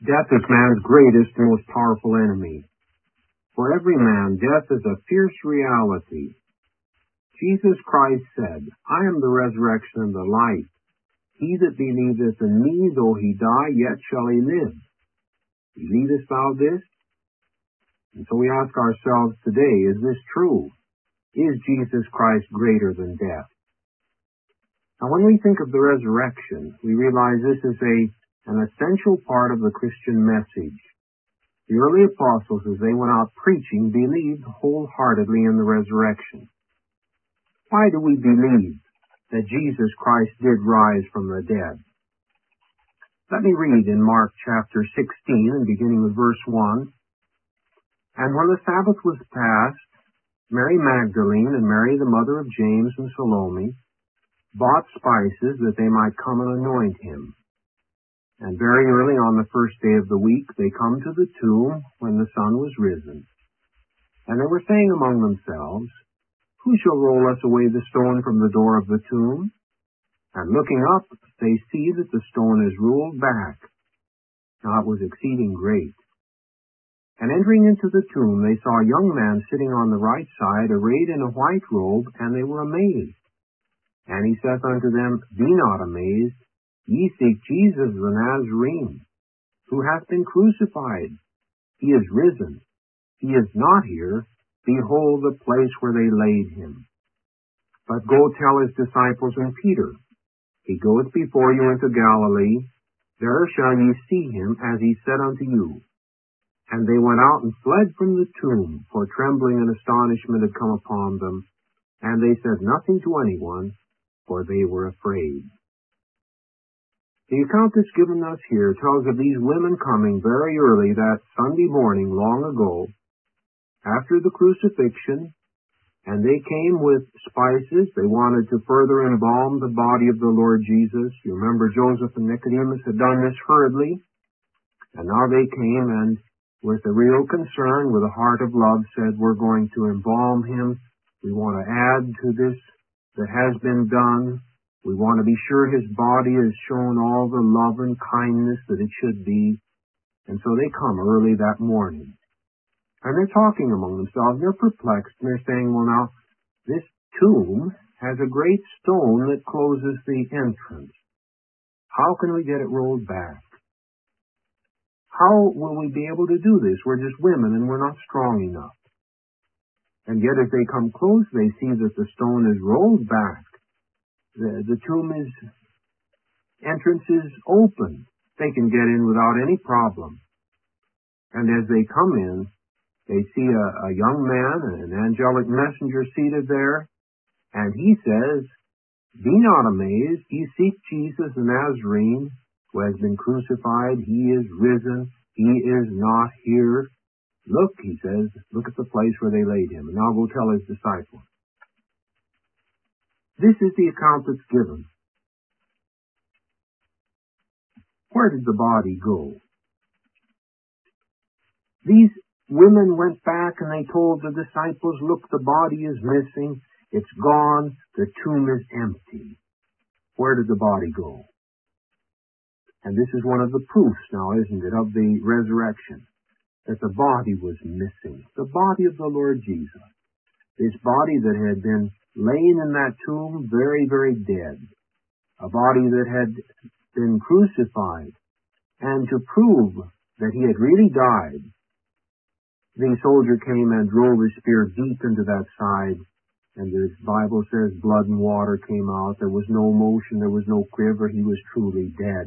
Death is man's greatest and most powerful enemy. For every man, death is a fierce reality. Jesus Christ said, I am the resurrection and the life. He that believeth in me, though he die, yet shall he live. Believest thou this? And so we ask ourselves today, is this true? Is Jesus Christ greater than death? Now, when we think of the resurrection, we realize this is an essential part of the Christian message. The early apostles, as they went out preaching, believed wholeheartedly in the resurrection. Why do we believe that Jesus Christ did rise from the dead? Let me read in Mark chapter 16, and beginning with verse 1. And when the Sabbath was past, Mary Magdalene and Mary the mother of James and Salome bought spices that they might come and anoint him. And very early on the first day of the week they come to the tomb when the sun was risen. And they were saying among themselves, Who shall roll us away the stone from the door of the tomb? And looking up, they see that the stone is rolled back. Now it was exceeding great. And entering into the tomb, they saw a young man sitting on the right side, arrayed in a white robe, and they were amazed. And he saith unto them, Be not amazed. Ye seek Jesus the Nazarene, who hath been crucified. He is risen. He is not here. Behold the place where they laid him. But go tell his disciples and Peter, He goeth before you into Galilee. There shall ye see him, as he said unto you. And they went out and fled from the tomb, for trembling and astonishment had come upon them. And they said nothing to anyone, for they were afraid. The account that's given us here tells of these women coming very early that Sunday morning long ago, after the crucifixion, and they came with spices. They wanted to further embalm the body of the Lord Jesus. You remember Joseph and Nicodemus had done this hurriedly, and now they came and with a real concern, with a heart of love, said, we're going to embalm him. We want to add to this that has been done. We want to be sure his body is shown all the love and kindness that it should be. And so they come early that morning. And they're talking among themselves. They're perplexed. And they're saying, well, now, this tomb has a great stone that closes the entrance. How can we get it rolled back? How will we be able to do this? We're just women and we're not strong enough. And yet as they come close, they see that the stone is rolled back. The tomb entrance is open. They can get in without any problem. And as they come in, they see a young man, an angelic messenger seated there, and he says, Be not amazed, ye seek Jesus the Nazarene, who has been crucified. He is risen. He is not here. Look, he says, look at the place where they laid him. And now go tell his disciples. This is the account that's given. Where did the body go? These women went back and they told the disciples, look, the body is missing. It's gone. The tomb is empty. Where did the body go? And this is one of the proofs now, isn't it, of the resurrection, that the body was missing. The body of the Lord Jesus. This body that had been laying in that tomb very, very dead. A body that had been crucified. And to prove that he had really died, the soldier came and drove his spear deep into that side. And the Bible says blood and water came out. There was no motion. There was no quiver. He was truly dead.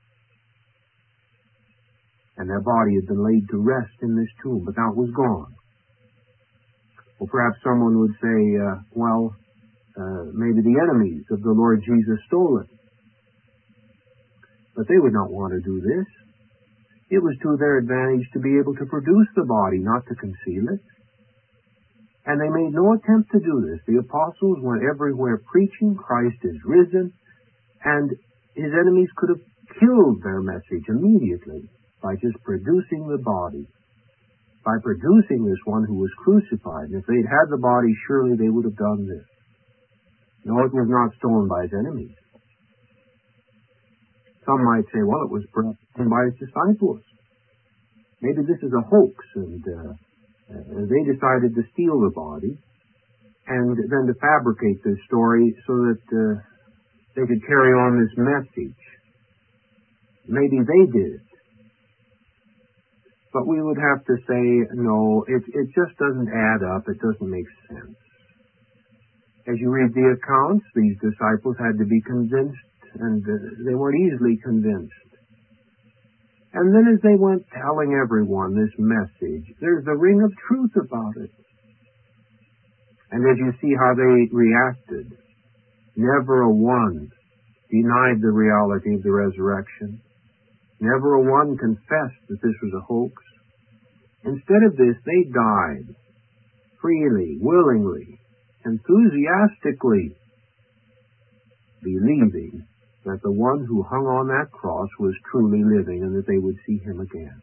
And their body had been laid to rest in this tomb, but now it was gone. Well, perhaps someone would say, maybe the enemies of the Lord Jesus stole it. But they would not want to do this. It was to their advantage to be able to produce the body, not to conceal it. And they made no attempt to do this. The apostles went everywhere preaching, Christ is risen, and his enemies could have killed their message immediately by just producing the body, by producing this one who was crucified. And if they'd had the body, surely they would have done this. No, it was not stolen by his enemies. Some might say, well, it was brought by his disciples. Maybe this is a hoax, and they decided to steal the body and then to fabricate this story so that they could carry on this message. Maybe they did. But we would have to say, no, it just doesn't add up. It doesn't make sense. As you read the accounts, these disciples had to be convinced, and they weren't easily convinced. And then as they went telling everyone this message, there's a ring of truth about it. And as you see how they reacted, never a one denied the reality of the resurrection. Never a one confessed that this was a hoax. Instead of this, they died freely, willingly, enthusiastically, believing that the one who hung on that cross was truly living and that they would see him again.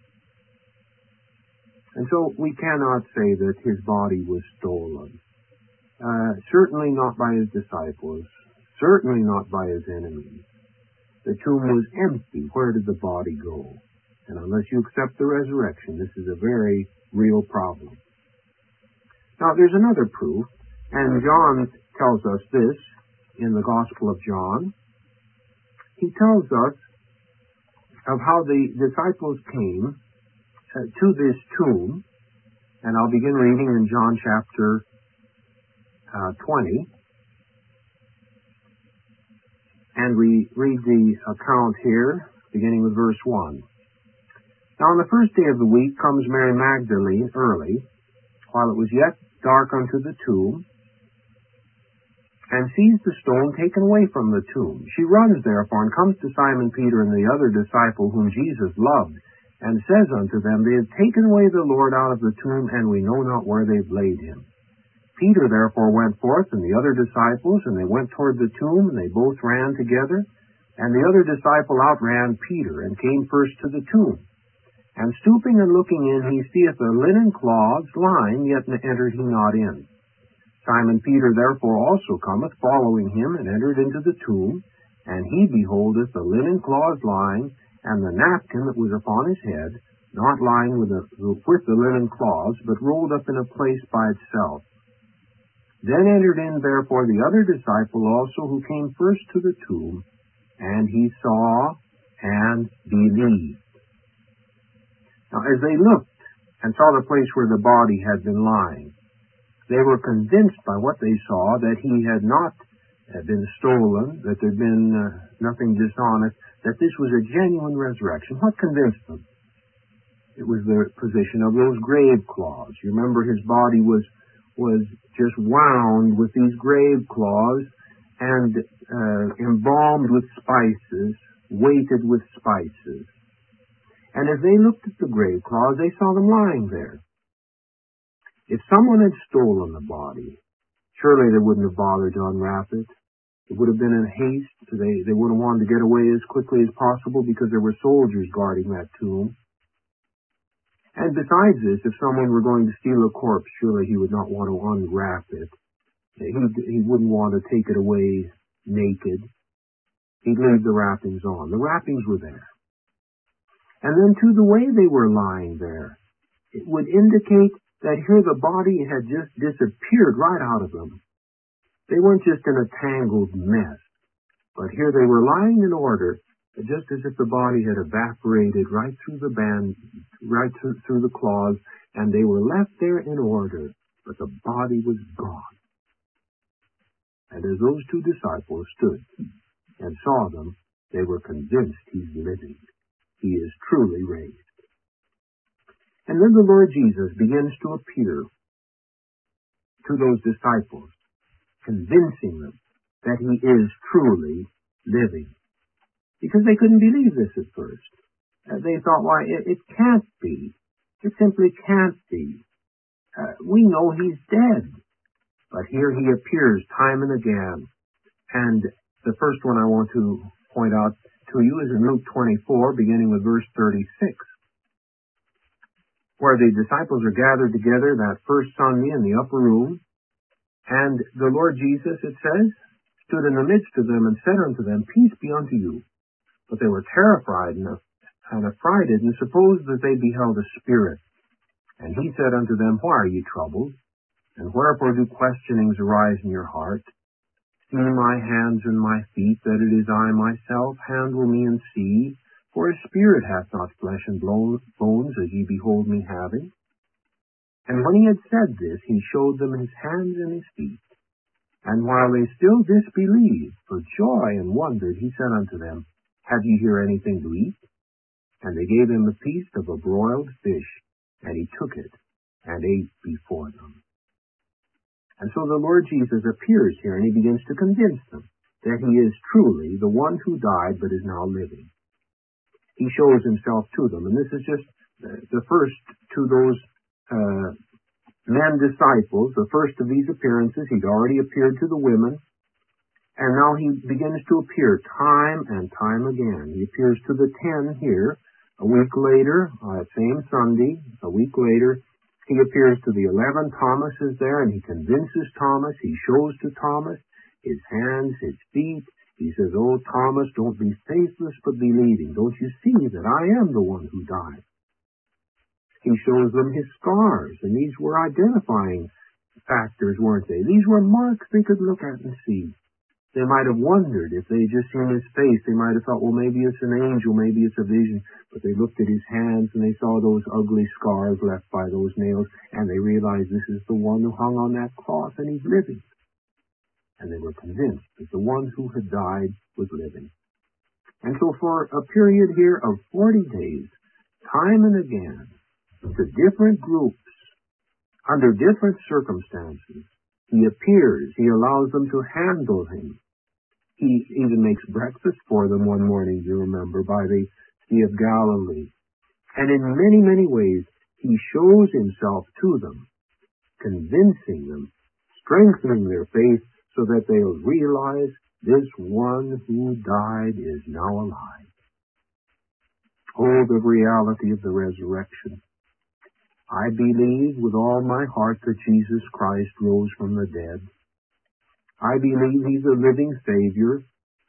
And so we cannot say that his body was stolen. Certainly not by his disciples. Certainly not by his enemies. The tomb was empty. Where did the body go? And unless you accept the resurrection, this is a very real problem. Now, there's another proof, and John tells us this in the Gospel of John. He tells us of how the disciples came to this tomb, and I'll begin reading in John chapter 20. And we read the account here, beginning with verse 1. Now on the first day of the week comes Mary Magdalene early, while it was yet dark unto the tomb, and sees the stone taken away from the tomb. She runs therefore, and comes to Simon Peter and the other disciple whom Jesus loved, and says unto them, They have taken away the Lord out of the tomb, and we know not where they've laid him. Peter therefore went forth, and the other disciples, and they went toward the tomb, and they both ran together. And the other disciple outran Peter, and came first to the tomb. And stooping and looking in, he seeth the linen cloths lying, yet entered he not in. Simon Peter therefore also cometh, following him, and entered into the tomb. And he beholdeth the linen cloths lying, and the napkin that was upon his head, not lying with the linen cloths, but rolled up in a place by itself. Then entered in therefore the other disciple also, who came first to the tomb, and he saw and believed. Now as they looked and saw the place where the body had been lying, they were convinced by what they saw that he had not been stolen, that there had been nothing dishonest, that this was a genuine resurrection. What convinced them? It was the position of those grave cloths. You remember his body was just wound with these grave cloths and embalmed with spices, weighted with spices. And as they looked at the grave cloths, they saw them lying there. If someone had stolen the body, surely they wouldn't have bothered to unwrap it. It would have been in haste. They would have wanted to get away as quickly as possible because there were soldiers guarding that tomb. And besides this, if someone were going to steal a corpse, surely he would not want to unwrap it. He wouldn't want to take it away naked. He'd leave the wrappings on. The wrappings were there. And then, too, the way they were lying there, it would indicate that here the body had just disappeared right out of them. They weren't just in a tangled mess, but here they were lying in order, just as if the body had evaporated right through the through the cloths, and they were left there in order, but the body was gone. And as those two disciples stood and saw them, they were convinced he's living. He is truly raised. And then the Lord Jesus begins to appear to those disciples, convincing them that he is truly living. Because they couldn't believe this at first. They thought, why, it can't be. It simply can't be. We know he's dead. But here he appears time and again. And the first one I want to point out to you is in Luke 24, beginning with verse 36, where the disciples are gathered together that first Sunday in the upper room. And the Lord Jesus, it says, stood in the midst of them and said unto them, Peace be unto you. But they were terrified and and affrighted, and supposed that they beheld a spirit. And he said unto them, Why are ye troubled? And wherefore do questionings arise in your heart? See my hands and my feet, that it is I myself. Handle me and see. For a spirit hath not flesh and bones, as ye behold me having. And when he had said this, he showed them his hands and his feet. And while they still disbelieved, for joy and wondered, he said unto them, Have ye here anything to eat? And they gave him a piece of a broiled fish, and he took it, and ate before them. And so the Lord Jesus appears here, and he begins to convince them that he is truly the one who died but is now living. He shows himself to them, and this is just the first to those men disciples, the first of these appearances. He'd already appeared to the women, and now he begins to appear time and time again. He appears to the 10 here. A week later, same Sunday, a week later, he appears to the 11. Thomas is there, and he convinces Thomas. He shows to Thomas his hands, his feet. He says, Oh, Thomas, don't be faithless, but believing. Don't you see that I am the one who died? He shows them his scars, and these were identifying factors, weren't they? These were marks they could look at and see. They might have wondered if they just seen his face. They might have thought, well, maybe it's an angel, maybe it's a vision. But they looked at his hands, and they saw those ugly scars left by those nails, and they realized this is the one who hung on that cross, and he's living. And they were convinced that the one who had died was living. And so for a period here of 40 days, time and again, to different groups, under different circumstances, he appears. He allows them to handle him. He even makes breakfast for them one morning, you remember, by the Sea of Galilee. And in many, many ways, he shows himself to them, convincing them, strengthening their faith so that they'll realize this one who died is now alive. Oh, the reality of the resurrection. I believe with all my heart that Jesus Christ rose from the dead. I believe he's a living Savior.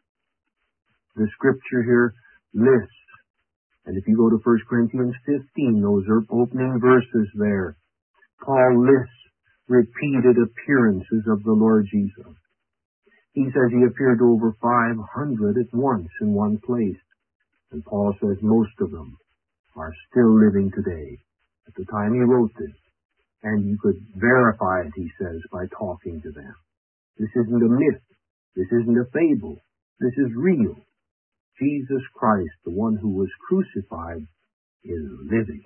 The scripture here lists, and if you go to 1 Corinthians 15, those are opening verses there. Paul lists repeated appearances of the Lord Jesus. He says he appeared to over 500 at once in one place. And Paul says most of them are still living today. At the time he wrote this. And you could verify it, he says, by talking to them. This isn't a myth. This isn't a fable. This is real. Jesus Christ, the one who was crucified, is living.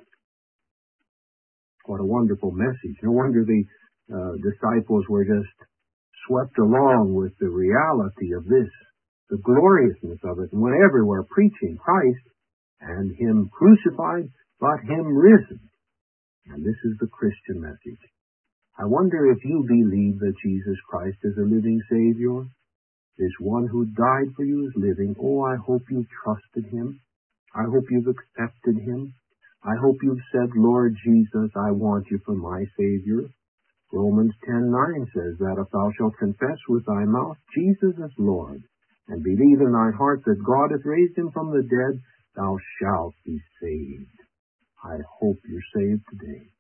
What a wonderful message. No wonder the disciples were just swept along with the reality of this, the gloriousness of it, and went everywhere preaching Christ and him crucified, but him risen. And this is the Christian message. I wonder if you believe that Jesus Christ is a living Savior. This one who died for you is living. Oh, I hope you've trusted him. I hope you've accepted him. I hope you've said, Lord Jesus, I want you for my Savior. Romans 10:9 says that if thou shalt confess with thy mouth Jesus is Lord, and believe in thy heart that God hath raised him from the dead, thou shalt be saved. I hope you're saved today.